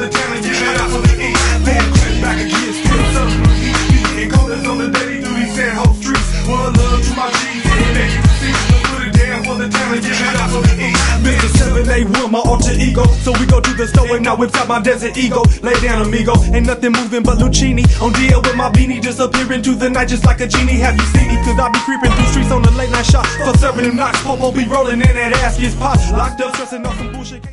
the talent, give it up for the ink. Then clip back again, still serving the heat. And coders on the daily through these San-Ho streets. One love to my G's, and they can see. Let's put it down for the talent, give it up for the ink. Mr. 781, my alter ego. So we go to the store and I whip out my desert ego. Lay down, amigo, ain't nothing moving but Lucchini. On deal with my beanie, disappearing to the night just like a genie. Have you seen me? Cause I be creeping through streets on the late night shot. For serving them knocks, Popo be rolling and that ass gets popped. Locked up, stressing off some bullshit.